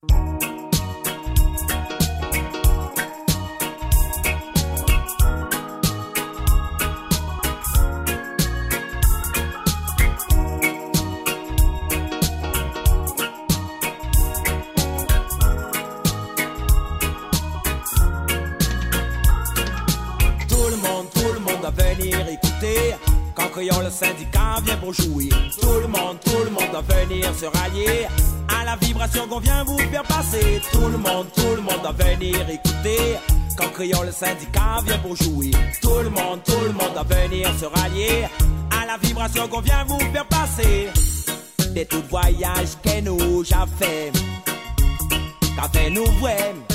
Venir écouter quand Créole syndicat vient pour jouer. Tout le monde doit venir se rallier à la vibration qu'on vient vous faire passer. Tout le monde doit venir écouter quand Créole syndicat vient pour jouer. Tout le monde doit venir se rallier à la vibration qu'on vient vous faire passer. De tout voyage que nous j'ai fait, quand nous voyons